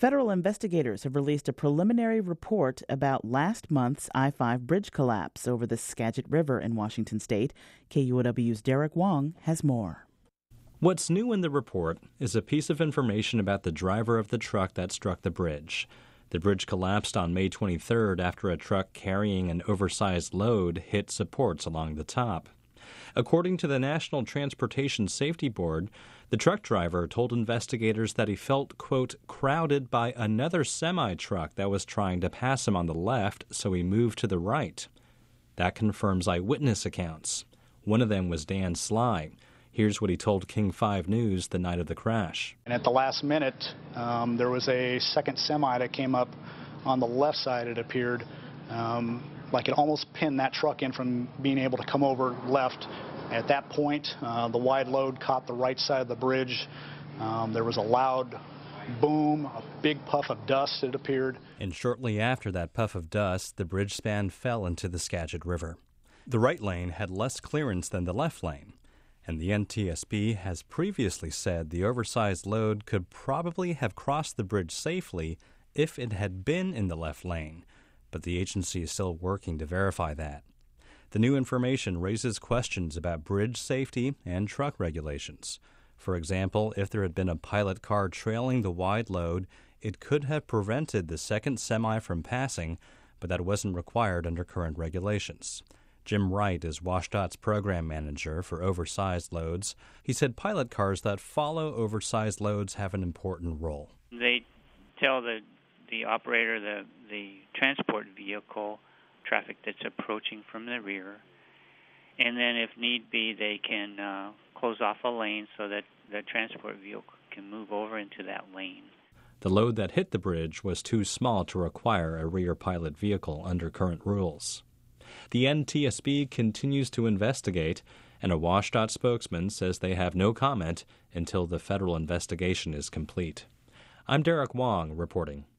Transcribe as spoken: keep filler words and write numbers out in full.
Federal investigators have released a preliminary report about last month's I five bridge collapse over the Skagit River in Washington state. K U O W's Derek Wong has more. What's new in the report is a piece of information about the driver of the truck that struck the bridge. The bridge collapsed on May twenty-third after a truck carrying an oversized load hit supports along the top. According to the National Transportation Safety Board, the truck driver told investigators that he felt, quote, crowded by another semi-truck that was trying to pass him on the left, so he moved to the right. That confirms eyewitness accounts. One of them was Dan Sly. Here's what he told King five News the night of the crash. And at the last minute, um, there was a second semi that came up on the left side, it appeared. Um, like it almost pinned that truck in from being able to come over left. At that point, uh, the wide load caught the right side of the bridge. Um, there was a loud boom, a big puff of dust, it appeared. And shortly after that puff of dust, the bridge span fell into the Skagit River. The right lane had less clearance than the left lane, and the N T S B has previously said the oversized load could probably have crossed the bridge safely if it had been in the left lane, but the agency is still working to verify that. The new information raises questions about bridge safety and truck regulations. For example, if there had been a pilot car trailing the wide load, it could have prevented the second semi from passing, but that wasn't required under current regulations. Jim Wright is WashDOT's program manager for oversized loads. He said pilot cars that follow oversized loads have an important role. They tell the the operator, the, the transport vehicle, traffic that's approaching from the rear, and then if need be, they can uh, close off a lane so that the transport vehicle can move over into that lane. The load that hit the bridge was too small to require a rear pilot vehicle under current rules. The N T S B continues to investigate, and a WashDOT spokesman says they have no comment until the federal investigation is complete. I'm Derek Wong reporting.